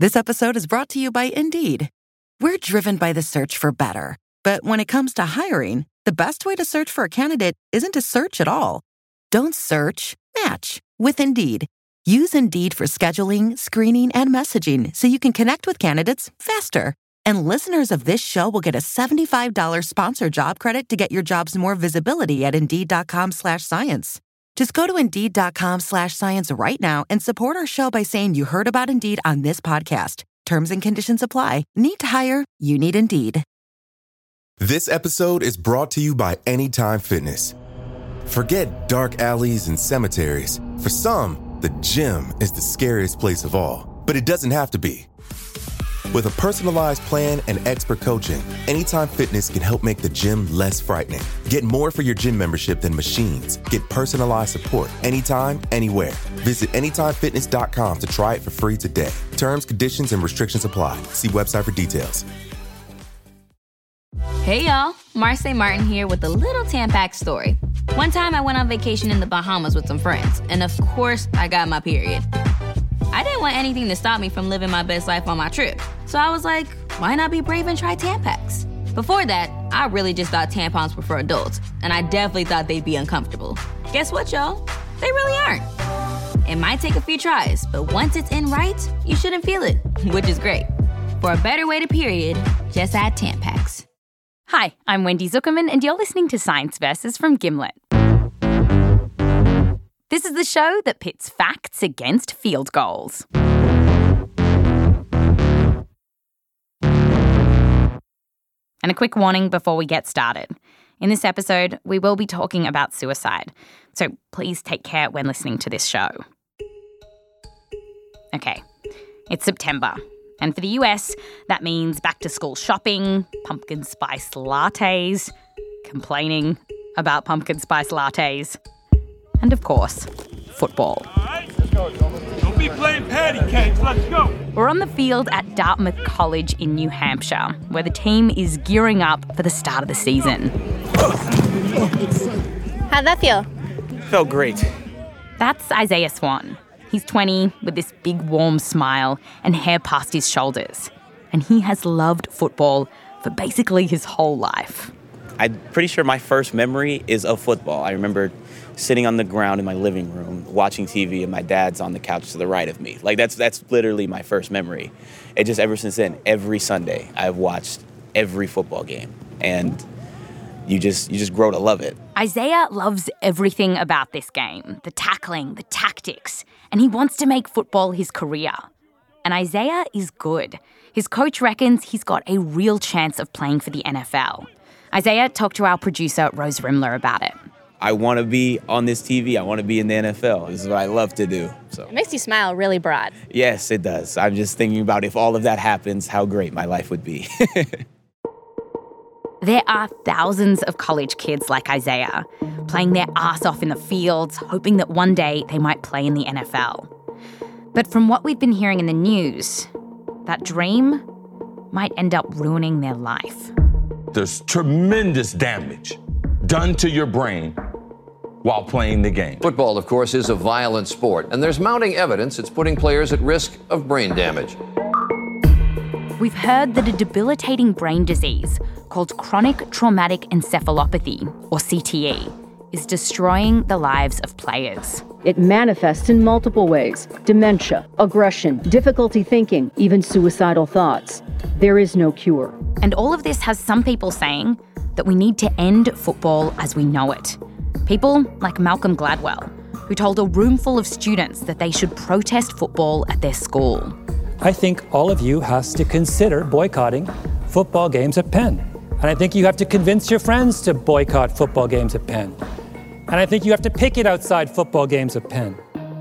This episode is brought to you by Indeed. We're driven by the search for better. But when it comes to hiring, the best way to search for a candidate isn't to search at all. Don't search, match with Indeed. Use Indeed for scheduling, screening, and messaging so you can connect with candidates faster. And listeners of this show will get a $75 sponsored job credit to get your jobs more visibility at Indeed.com/science. Just go to Indeed.com/science right now and support our show by saying you heard about Indeed on this podcast. Terms and conditions apply. Need to hire? You need Indeed. This episode is brought to you by Anytime Fitness. Forget dark alleys and cemeteries. For some, the gym is the scariest place of all. But it doesn't have to be. With a personalized plan and expert coaching, Anytime Fitness can help make the gym less frightening. Get more for your gym membership than machines. Get personalized support anytime, anywhere. Visit AnytimeFitness.com to try it for free today. Terms, conditions, and restrictions apply. See website for details. Hey y'all, Marcy Martin here with a little Tampax story. One time I went on vacation in the Bahamas with some friends, and of course I got my period. I didn't want anything to stop me from living my best life on my trip, so I was like, why not be brave and try Tampax? Before that, I really just thought tampons were for adults, and I definitely thought they'd be uncomfortable. Guess what, y'all? They really aren't. It might take a few tries, but once it's in right, you shouldn't feel it, which is great. For a better way to period, just add Tampax. Hi, I'm Wendy Zuckerman, and you're listening to Science Versus from Gimlet. This is the show that pits facts against field goals. And a quick warning before we get started. In this episode, we will be talking about suicide, so please take care when listening to this show. Okay, it's September. And for the US, that means back-to-school shopping, pumpkin spice lattes, complaining about pumpkin spice lattes, and of course, football. All right, let's go. Don't be playing patty cakes. Let's go. We're on the field at Dartmouth College in New Hampshire, where the team is gearing up for the start of the season. How'd that feel? Felt great. That's Isaiah Swan. He's 20 with this big warm smile and hair past his shoulders. And he has loved football for basically his whole life. I'm pretty sure my first memory is of football. I remember sitting on the ground in my living room, watching TV, and my dad's on the couch to the right of me. Like, that's literally my first memory. And just ever since then, every Sunday, I've watched every football game. And you just grow to love it. Isaiah loves everything about this game, the tackling, the tactics, and he wants to make football his career. And Isaiah is good. His coach reckons he's got a real chance of playing for the NFL. Isaiah talked to our producer, Rose Rimler, about it. I want to be on this TV. I want to be in the NFL. This is what I love to do. So It makes you smile really broad. yes, it does. I'm just thinking about if all of that happens, how great my life would be. There are thousands of college kids like Isaiah, playing their ass off in the fields, hoping that one day they might play in the NFL. But from what we've been hearing in the news, that dream might end up ruining their life. There's tremendous damage done to your brain while playing the game. Football, of course, is a violent sport, and there's mounting evidence it's putting players at risk of brain damage. We've heard that a debilitating brain disease called chronic traumatic encephalopathy, or CTE, is destroying the lives of players. It manifests in multiple ways: dementia, aggression, difficulty thinking, even suicidal thoughts. There is no cure. And all of this has some people saying that we need to end football as we know it. People like Malcolm Gladwell, who told a room full of students that they should protest football at their school. I think all of you has to consider boycotting football games at Penn. And I think you have to convince your friends to boycott football games at Penn. And I think you have to picket outside football games at Penn.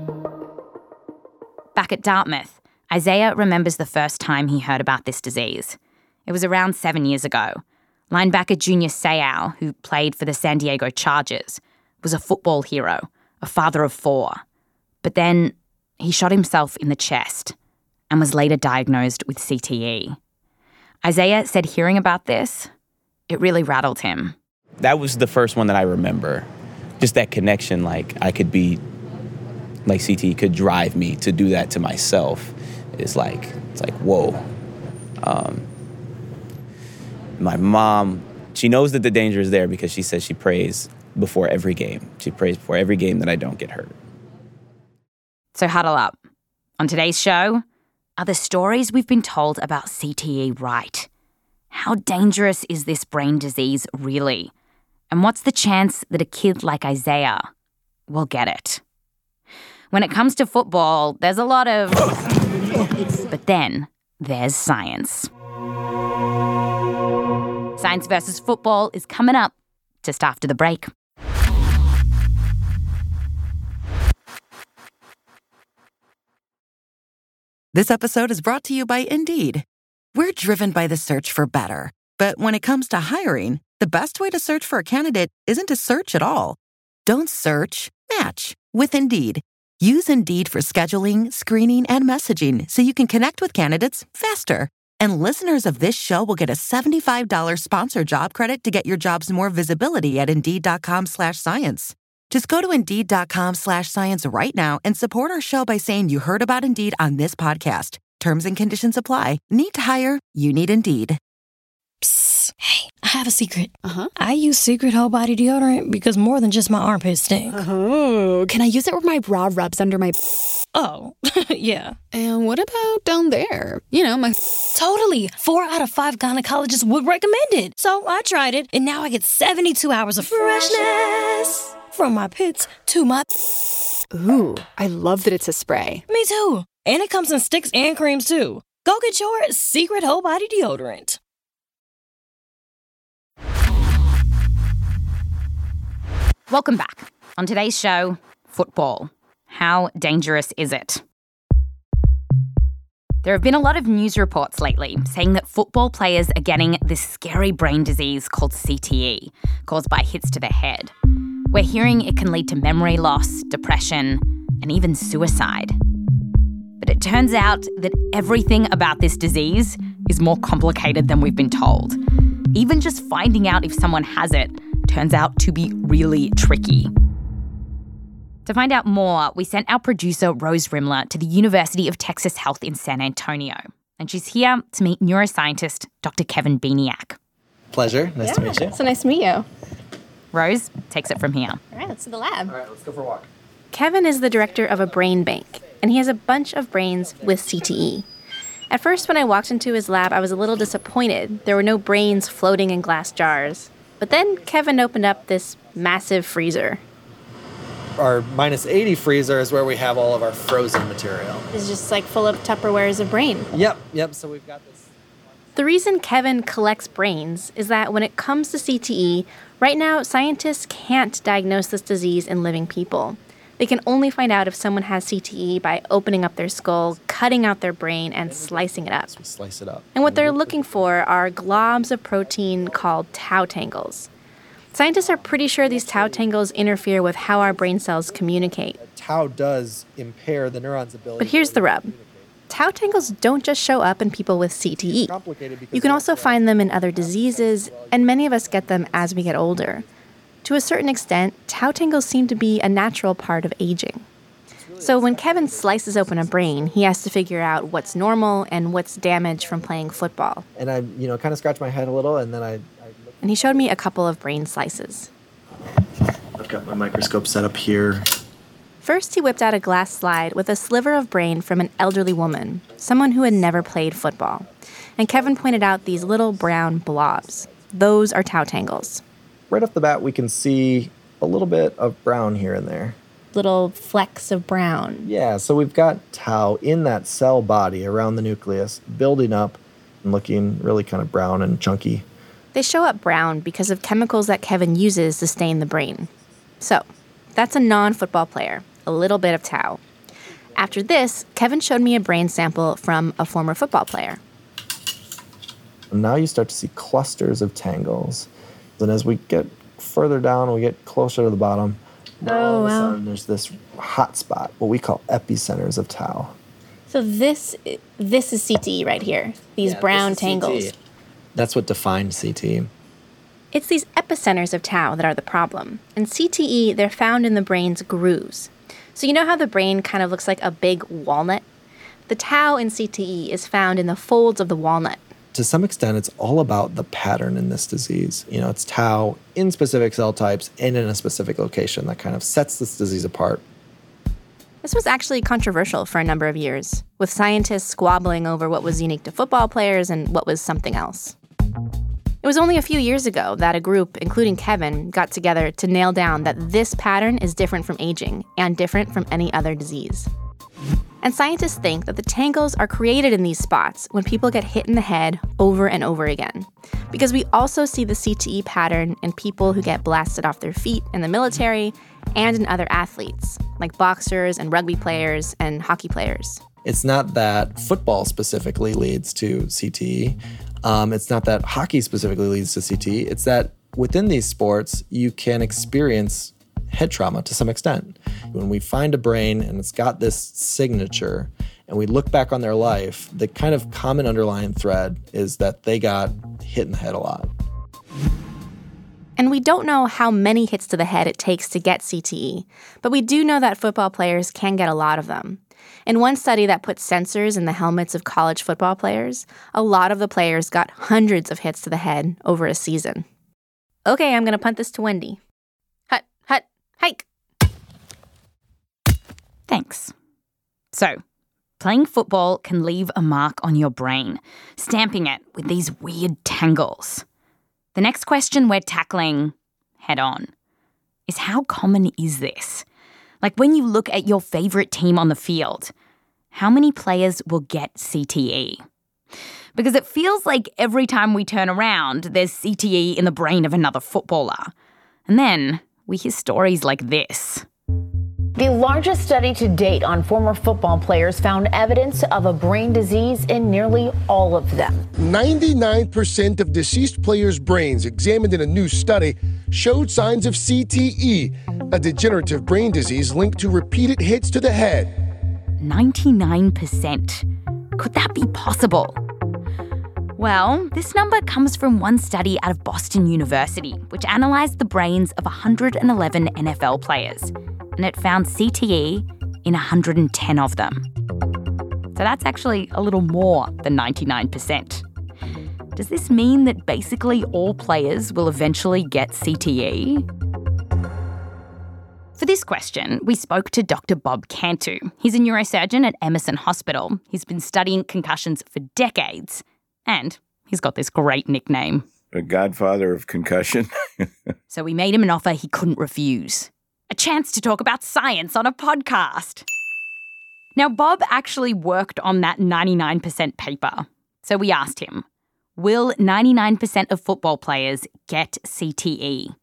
Back at Dartmouth, Isaiah remembers the first time he heard about this disease. It was around 7 years ago. Linebacker Junior Seau, who played for the San Diego Chargers, was a football hero, a father of 4. But then he shot himself in the chest and was later diagnosed with CTE. Isaiah said hearing about this, it really rattled him. That was the first one that I remember. Just that connection, like I could be, like CTE could drive me to do that to myself. is like, it's like, whoa. My mom, she knows that the danger is there because she says she prays before every game. She prays before every game that I don't get hurt. So huddle up. On today's show, are the stories we've been told about CTE right? How dangerous is this brain disease really? And what's the chance that a kid like Isaiah will get it? When it comes to football, there's a lot of... But then there's science. Science versus football is coming up just after the break. This episode is brought to you by Indeed. We're driven by the search for better. But when it comes to hiring, the best way to search for a candidate isn't to search at all. Don't search, match with Indeed. Use Indeed for scheduling, screening, and messaging so you can connect with candidates faster. And listeners of this show will get a $75 sponsored job credit to get your jobs more visibility at Indeed.com/science. Just go to Indeed.com/science right now and support our show by saying you heard about Indeed on this podcast. Terms and conditions apply. Need to hire? You need Indeed. Psst. Hey, I have a secret. I use Secret Whole Body Deodorant because more than just my armpits stink. Oh, can I use it where my bra rubs under my... Oh, yeah. And what about down there? You know, my... Totally. 4 out of 5 gynecologists would recommend it. So I tried it, and now I get 72 hours of freshness. From my pits to my... Ooh, I love that it's a spray. Me too. And it comes in sticks and creams too. Go get your Secret Whole Body Deodorant. Welcome back. On today's show, football. How dangerous is it? There have been a lot of news reports lately saying that football players are getting this scary brain disease called CTE, caused by hits to the head. We're hearing it can lead to memory loss, depression, and even suicide. But it turns out that everything about this disease is more complicated than we've been told. Even just finding out if someone has it turns out to be really tricky. To find out more, we sent our producer, Rose Rimler, to the University of Texas Health in San Antonio. And she's here to meet neuroscientist Dr. Kevin Bieniak. Pleasure. Nice to meet you. So nice to meet you. Rose takes it from here. All right, let's to the lab. All right, let's go for a walk. Kevin is the director of a brain bank, and he has a bunch of brains with CTE. At first, when I walked into his lab, I was a little disappointed. There were no brains floating in glass jars. But then Kevin opened up this massive freezer. Our -80 freezer is where we have all of our frozen material. It's just like full of Tupperwares of brain. Yep, so we've got this. The reason Kevin collects brains is that when it comes to CTE, right now scientists can't diagnose this disease in living people. They can only find out if someone has CTE by opening up their skull, cutting out their brain, and slicing it up. So we slice it up. And what they're looking for are globs of protein called tau tangles. Scientists are pretty sure these tau tangles interfere with how our brain cells communicate. Tau does impair the neuron's ability. But here's the rub. Tau tangles don't just show up in people with CTE. You can also find them in other diseases, and many of us get them as we get older. To a certain extent, tau tangles seem to be a natural part of aging. So when Kevin slices open a brain, he has to figure out what's normal and what's damaged from playing football. And I, kind of scratched my head a little, and then I And he showed me a couple of brain slices. I've got my microscope set up here. First, he whipped out a glass slide with a sliver of brain from an elderly woman, someone who had never played football. And Kevin pointed out these little brown blobs. Those are tau tangles. Right off the bat, we can see a little bit of brown here and there. Little flecks of brown. Yeah, so we've got tau in that cell body around the nucleus, building up and looking really kind of brown and chunky. They show up brown because of chemicals that Kevin uses to stain the brain. So, that's a non-football player, a little bit of tau. After this, Kevin showed me a brain sample from a former football player. And now you start to see clusters of tangles. And as we get further down, we get closer to the bottom. All of a sudden, there's this hot spot, what we call epicenters of tau. So this is CTE right here, these brown tangles. CTE. That's what defined CTE. It's these epicenters of tau that are the problem. In CTE, they're found in the brain's grooves. So you know how the brain kind of looks like a big walnut? The tau in CTE is found in the folds of the walnut. To some extent, it's all about the pattern in this disease. It's tau in specific cell types and in a specific location that kind of sets this disease apart. This was actually controversial for a number of years, with scientists squabbling over what was unique to football players and what was something else. It was only a few years ago that a group, including Kevin, got together to nail down that this pattern is different from aging and different from any other disease. And scientists think that the tangles are created in these spots when people get hit in the head over and over again. Because we also see the CTE pattern in people who get blasted off their feet in the military and in other athletes, like boxers and rugby players and hockey players. It's not that football specifically leads to CTE. It's not that hockey specifically leads to CTE. It's that within these sports, you can experience head trauma to some extent. When we find a brain and it's got this signature and we look back on their life, the kind of common underlying thread is that they got hit in the head a lot. And we don't know how many hits to the head it takes to get CTE, but we do know that football players can get a lot of them. In one study that put sensors in the helmets of college football players, a lot of the players got hundreds of hits to the head over a season. Okay, I'm going to punt this to Wendy. Hut, hut, hike. Thanks. So, playing football can leave a mark on your brain, stamping it with these weird tangles. The next question we're tackling head on is how common is this? Like when you look at your favourite team on the field, how many players will get CTE? Because it feels like every time we turn around, there's CTE in the brain of another footballer. And then we hear stories like this. The largest study to date on former football players found evidence of a brain disease in nearly all of them. 99% of deceased players' brains examined in a new study showed signs of CTE, a degenerative brain disease linked to repeated hits to the head. 99%. Could that be possible? Well, this number comes from one study out of Boston University, which analysed the brains of 111 NFL players, and it found CTE in 110 of them. So that's actually a little more than 99%. Does this mean that basically all players will eventually get CTE? For this question, we spoke to Dr. Bob Cantu. He's a neurosurgeon at Emerson Hospital. He's been studying concussions for decades. And he's got this great nickname. The godfather of concussion. So we made him an offer he couldn't refuse. A chance to talk about science on a podcast. Now, Bob actually worked on that 99% paper. So we asked him, will 99% of football players get CTE?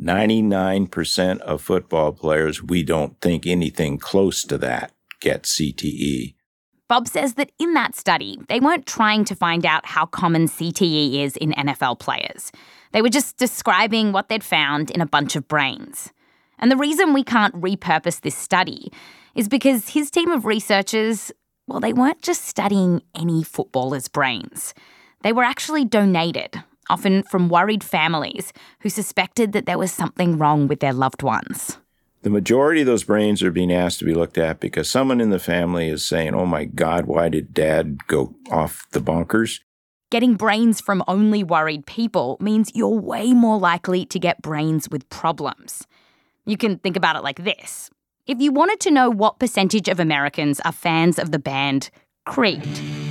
99% of football players, we don't think anything close to that get CTE. Bob says that in that study, they weren't trying to find out how common CTE is in NFL players. They were just describing what they'd found in a bunch of brains. And the reason we can't repurpose this study is because his team of researchers, well, they weren't just studying any footballer's brains. They were actually donated, often from worried families who suspected that there was something wrong with their loved ones. The majority of those brains are being asked to be looked at because someone in the family is saying, oh my God, why did Dad go off the bonkers? Getting brains from only worried people means you're way more likely to get brains with problems. You can think about it like this. If you wanted to know what percentage of Americans are fans of the band Creed,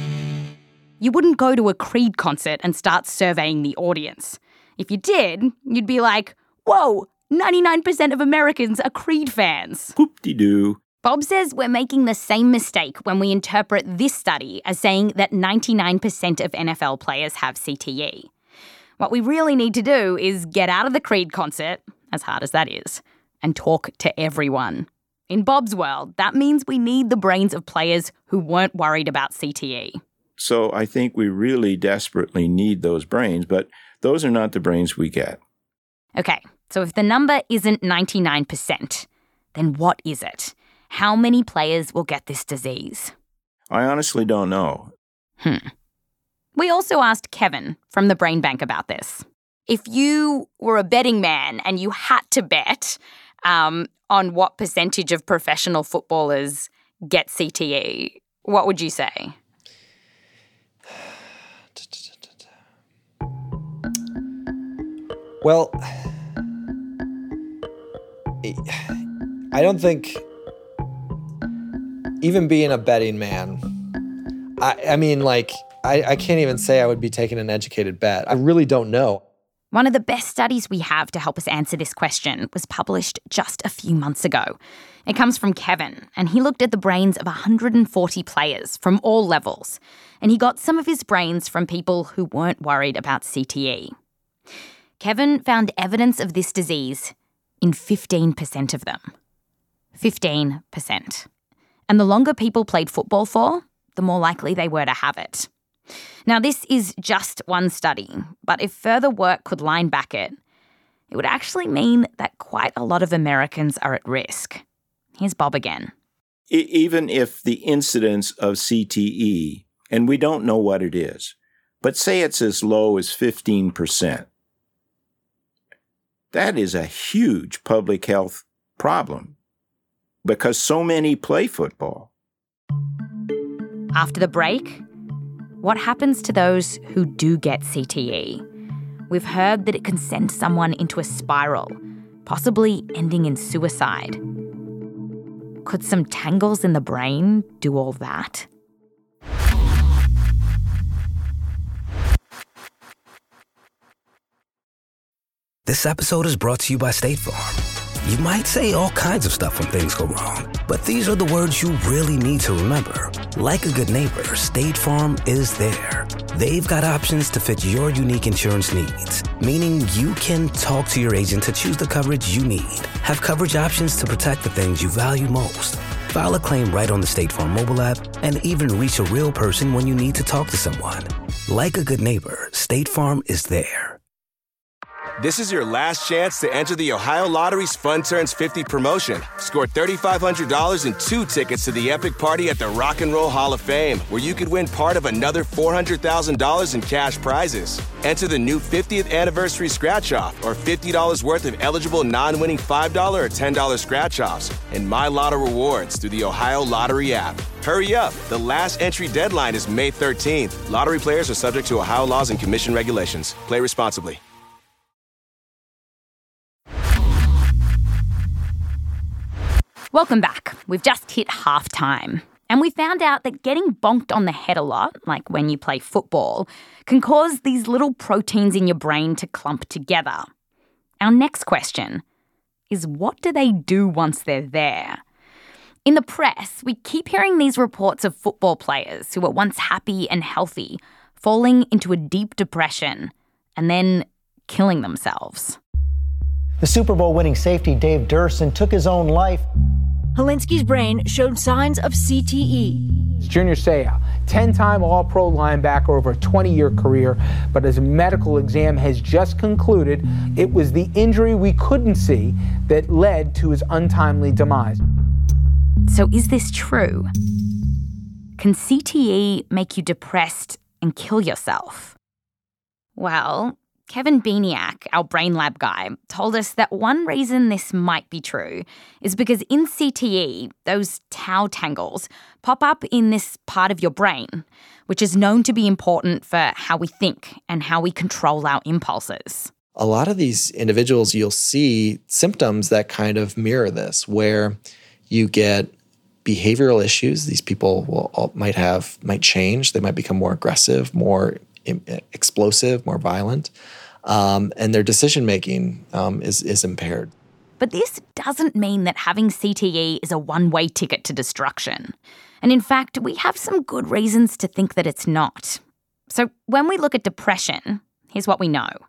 you wouldn't go to a Creed concert and start surveying the audience. If you did, you'd be like, whoa, 99% of Americans are Creed fans. Whoop-de-doo. Bob says we're making the same mistake when we interpret this study as saying that 99% of NFL players have CTE. What we really need to do is get out of the Creed concert, as hard as that is, and talk to everyone. In Bob's world, that means we need the brains of players who weren't worried about CTE. So I think we really desperately need those brains, but those are not the brains we get. Okay, so if the number isn't 99%, then what is it? How many players will get this disease? I honestly don't know. We also asked Kevin from the Brain Bank about this. If you were a betting man and you had to bet on what percentage of professional footballers get CTE, what would you say? Well, I don't think, even being a betting man, I mean, like, I can't even say I would be taking an educated bet. I really don't know. One of the best studies we have to help us answer this question was published just a few months ago. It comes from Kevin, and he looked at the brains of 140 players from all levels, and he got some of his brains from people who weren't worried about CTE. Kevin found evidence of this disease in 15% of them. 15%. And the longer people played football for, the more likely they were to have it. Now, this is just one study, but if further work could line back it would actually mean that quite a lot of Americans are at risk. Here's Bob again. Even if the incidence of CTE, and we don't know what it is, but say it's as low as 15%, that is a huge public health problem because so many play football. After the break, what happens to those who do get CTE? We've heard that it can send someone into a spiral, possibly ending in suicide. Could some tangles in the brain do all that? This episode is brought to you by State Farm. You might say all kinds of stuff when things go wrong, but these are the words you really need to remember. Like a good neighbor, State Farm is there. They've got options to fit your unique insurance needs, meaning you can talk to your agent to choose the coverage you need, have coverage options to protect the things you value most, file a claim right on the State Farm mobile app, and even reach a real person when you need to talk to someone. Like a good neighbor, State Farm is there. This is your last chance to enter the Ohio Lottery's Fun Turns 50 promotion. Score $3,500 and 2 tickets to the epic party at the Rock and Roll Hall of Fame, where you could win part of another $400,000 in cash prizes. Enter the new 50th anniversary scratch-off or $50 worth of eligible non-winning $5 or $10 scratch-offs and My Lotto rewards through the Ohio Lottery app. Hurry up. The last entry deadline is May 13th. Lottery players are subject to Ohio laws and commission regulations. Play responsibly. Welcome back. We've just hit halftime, and we found out that getting bonked on the head a lot, like when you play football, can cause these little proteins in your brain to clump together. Our next question is, what do they do once they're there? In the press, we keep hearing these reports of football players who were once happy and healthy falling into a deep depression and then killing themselves. The Super Bowl winning safety Dave Durson took his own life. Hilinski's brain showed signs of CTE. Junior Seau, 10-time All-Pro linebacker over a 20-year career, but his medical exam has just concluded it was the injury we couldn't see that led to his untimely demise. So is this true? Can CTE make you depressed and kill yourself? Well, Kevin Beniak, our brain lab guy, told us that one reason this might be true is because in CTE, those tau tangles pop up in this part of your brain, which is known to be important for how we think and how we control our impulses. A lot of these individuals, you'll see symptoms that kind of mirror this, where you get behavioral issues. These people might change. They might become more aggressive, more explosive, more violent, and their decision-making is impaired. But this doesn't mean that having CTE is a one-way ticket to destruction. And in fact, we have some good reasons to think that it's not. So when we look at depression, here's what we know.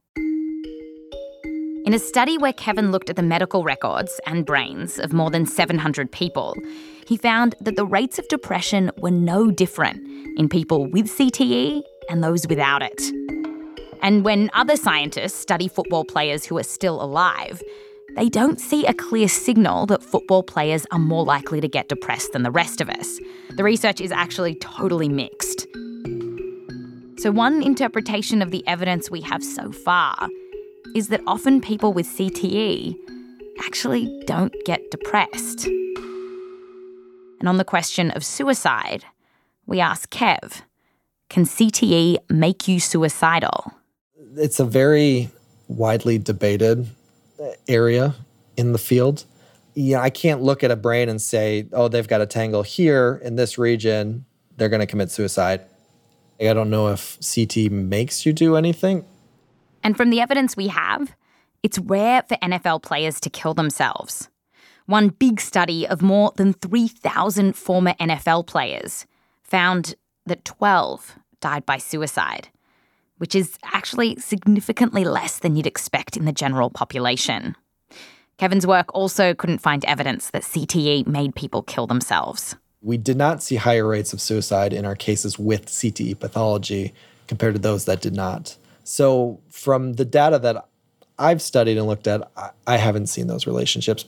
In a study where Kevin looked at the medical records and brains of more than 700 people, he found that the rates of depression were no different in people with CTE and those without it. And when other scientists study football players who are still alive, they don't see a clear signal that football players are more likely to get depressed than the rest of us. The research is actually totally mixed. So one interpretation of the evidence we have so far is that often people with CTE actually don't get depressed. And on the question of suicide, We ask Kev, can CTE make you suicidal? It's a very widely debated area in the field. Yeah, I can't look at a brain and say, oh, they've got a tangle here in this region, they're going to commit suicide. I don't know if CTE makes you do anything. And from the evidence we have, it's rare for NFL players to kill themselves. One big study of more than 3,000 former NFL players found that 12 died by suicide, which is actually significantly less than you'd expect in the general population. Kevin's work also couldn't find evidence that CTE made people kill themselves. We did not see higher rates of suicide in our cases with CTE pathology compared to those that did not. So from the data that I've studied and looked at, I haven't seen those relationships.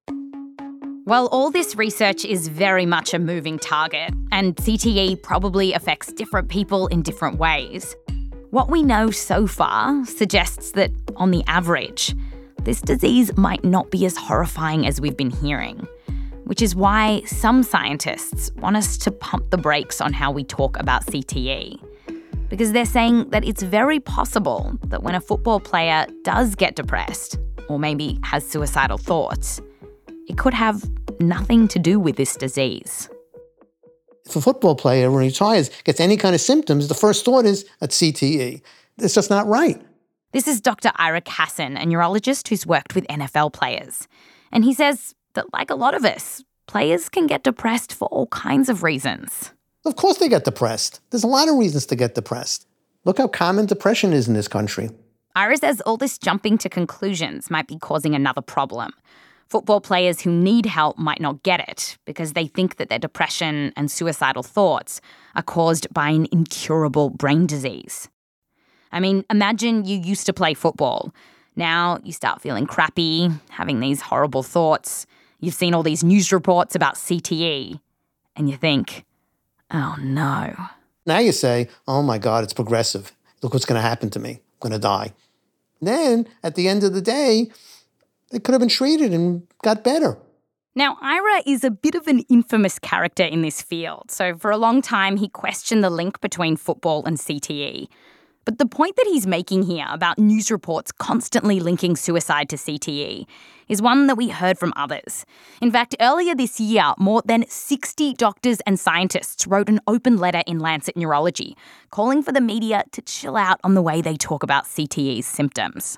Well, all this research is very much a moving target, and CTE probably affects different people in different ways. What we know so far suggests that, on the average, this disease might not be as horrifying as we've been hearing, which is why some scientists want us to pump the brakes on how we talk about CTE. Because they're saying that it's very possible that when a football player does get depressed, or maybe has suicidal thoughts, it could have nothing to do with this disease. If a football player, when he retires, gets any kind of symptoms, the first thought is at CTE. It's just not right. This is Dr. Ira Kassan, a neurologist who's worked with NFL players. And he says that, like a lot of us, players can get depressed for all kinds of reasons. Of course they get depressed. There's a lot of reasons to get depressed. Look how common depression is in this country. Ira says all this jumping to conclusions might be causing another problem. Football players who need help might not get it because they think that their depression and suicidal thoughts are caused by an incurable brain disease. I mean, imagine you used to play football. Now you start feeling crappy, having these horrible thoughts. You've seen all these news reports about CTE, and you think, oh no. Now you say, oh my God, it's progressive. Look what's going to happen to me. I'm going to die. Then, at the end of the day, they could have been treated and got better. Now, Ira is a bit of an infamous character in this field. So for a long time, he questioned the link between football and CTE. But the point that he's making here about news reports constantly linking suicide to CTE is one that we heard from others. In fact, earlier this year, more than 60 doctors and scientists wrote an open letter in Lancet Neurology, calling for the media to chill out on the way they talk about CTE's symptoms.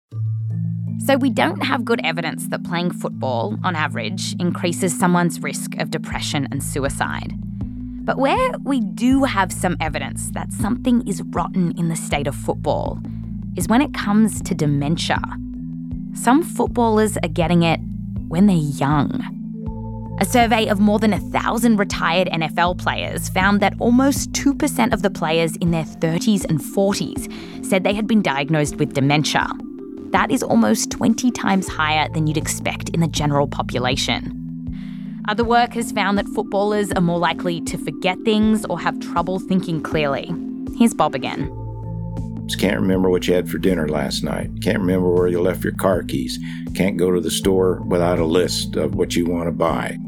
So we don't have good evidence that playing football, on average, increases someone's risk of depression and suicide. But where we do have some evidence that something is rotten in the state of football is when it comes to dementia. Some footballers are getting it when they're young. A survey of more than 1,000 retired NFL players found that almost 2% of the players in their 30s and 40s said they had been diagnosed with dementia. That is almost 20 times higher than you'd expect in the general population. Other work has found that footballers are more likely to forget things or have trouble thinking clearly. Here's Bob again. Just can't remember what you had for dinner last night. Can't remember where you left your car keys. Can't go to the store without a list of what you want to buy.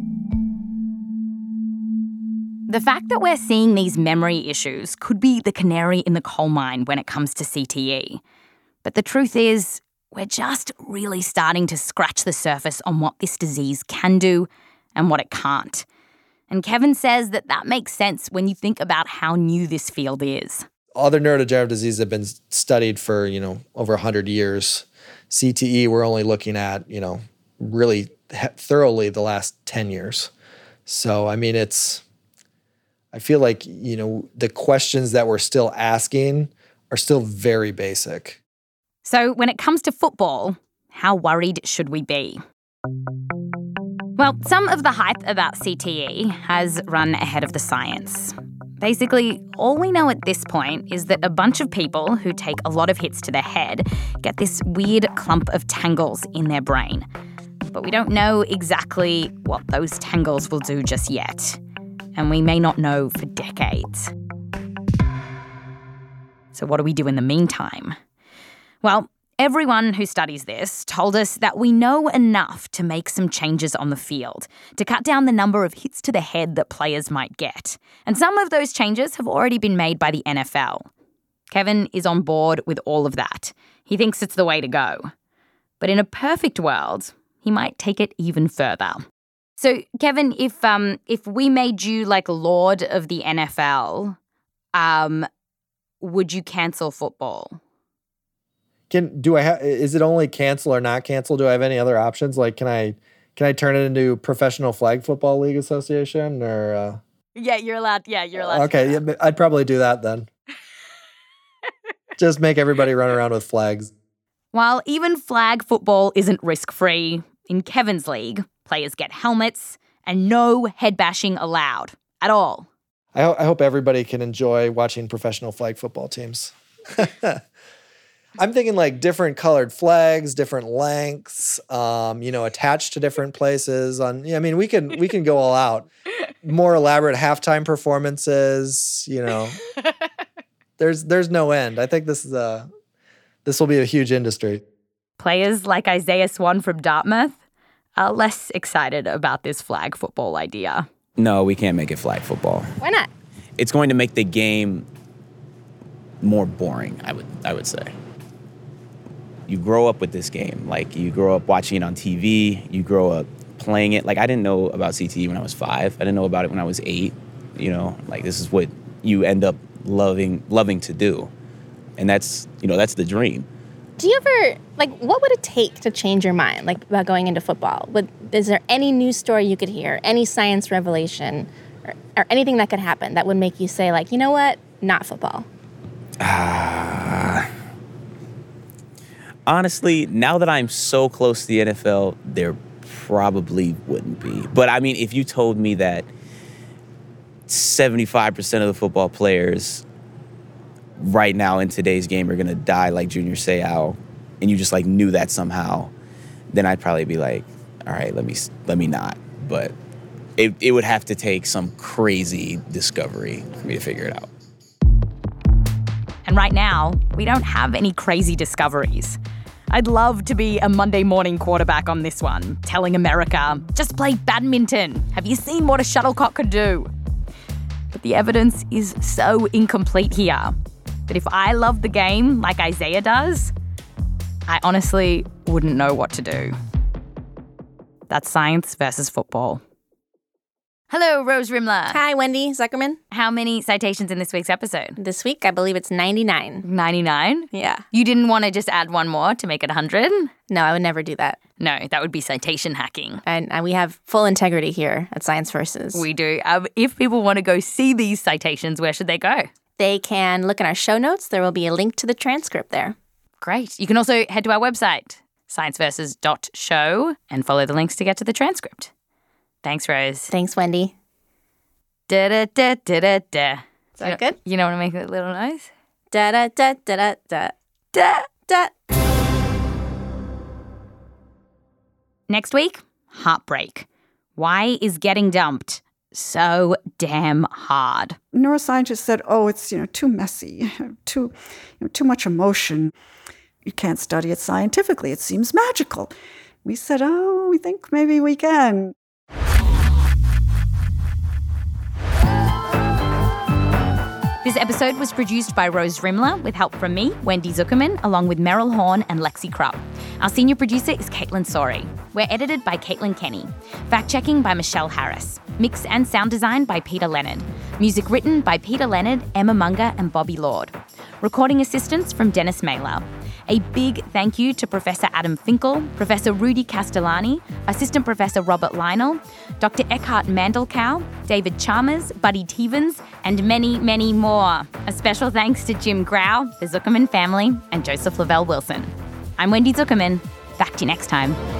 The fact that we're seeing these memory issues could be the canary in the coal mine when it comes to CTE. But the truth is, we're just really starting to scratch the surface on what this disease can do and what it can't. And Kevin says that makes sense when you think about how new this field is. Other neurodegenerative diseases have been studied for, over 100 years. CTE, we're only looking at, really thoroughly the last 10 years. So, I mean, I feel like, the questions that we're still asking are still very basic. So when it comes to football, how worried should we be? Well, some of the hype about CTE has run ahead of the science. Basically, all we know at this point is that a bunch of people who take a lot of hits to their head get this weird clump of tangles in their brain. But we don't know exactly what those tangles will do just yet. And we may not know for decades. So what do we do in the meantime? Well, Everyone who studies this told us that we know enough to make some changes on the field, to cut down the number of hits to the head that players might get. And some of those changes have already been made by the NFL. Kevin is on board with all of that. He thinks it's the way to go. But in a perfect world, he might take it even further. So, Kevin, if we made you like Lord of the NFL, would you cancel football? Is it only cancel or not cancel? Do I have any other options? Like, can I turn it into Professional Flag Football League Association or? Yeah, you're allowed. Yeah, you're allowed. Okay, yeah, I'd probably do that then. Just make everybody run around with flags. While even flag football isn't risk-free, in Kevin's league, players get helmets and no head bashing allowed at all. I hope everybody can enjoy watching professional flag football teams. I'm thinking like different colored flags, different lengths, attached to different places. We can go all out. More elaborate halftime performances. There's no end. I think this will be a huge industry. Players like Isaiah Swan from Dartmouth are less excited about this flag football idea. No, we can't make it flag football. Why not? It's going to make the game more boring, I would say. You grow up with this game. Like, you grow up watching it on TV. You grow up playing it. Like, I didn't know about CTE when I was 5. I didn't know about it when I was 8. This is what you end up loving to do. And that's the dream. Do you ever, what would it take to change your mind, about going into football? Is there any news story you could hear, any science revelation, or anything that could happen that would make you say, you know what, not football? Honestly, now that I'm so close to the NFL, there probably wouldn't be. But, if you told me that 75% of the football players right now in today's game are going to die like Junior Seau, and you just knew that somehow, then I'd probably be like, all right, let me not. But it would have to take some crazy discovery for me to figure it out. And right now, we don't have any crazy discoveries. I'd love to be a Monday morning quarterback on this one, telling America, just play badminton. Have you seen what a shuttlecock could do? But the evidence is so incomplete here. But if I loved the game like Isaiah does, I honestly wouldn't know what to do. That's science versus football. Hello, Rose Rimler. Hi, Wendy Zuckerman. How many citations in this week's episode? This week, I believe it's 99. 99? Yeah. You didn't want to just add one more to make it 100? No, I would never do that. No, that would be citation hacking. And we have full integrity here at Science Versus. We do. If people want to go see these citations, where should they go? They can look in our show notes. There will be a link to the transcript there. Great. You can also head to our website, scienceversus.show, and follow the links to get to the transcript. Thanks, Rose. Thanks, Wendy. Da-da-da-da-da-da. Is that good? You know what I make that little noise? Da-da-da-da-da-da. Da-da. Next week, heartbreak. Why is getting dumped so damn hard? Neuroscientists said, it's too messy, too much emotion. You can't study it scientifically. It seems magical. We said, we think maybe we can. This episode was produced by Rose Rimler with help from me, Wendy Zuckerman, along with Meryl Horn and Lexi Krupp. Our senior producer is Caitlin Sori. We're edited by Caitlin Kenny. Fact-checking by Michelle Harris. Mix and sound design by Peter Leonard. Music written by Peter Leonard, Emma Munger, and Bobby Lord. Recording assistance from Dennis Mailer. A big thank you to Professor Adam Finkel, Professor Rudy Castellani, Assistant Professor Robert Lionel, Dr. Eckhart Mandelkow, David Chalmers, Buddy Tevens, and many, many more. A special thanks to Jim Grau, the Zuckerman family, and Joseph Lavelle Wilson. I'm Wendy Zuckerman. Back to you next time.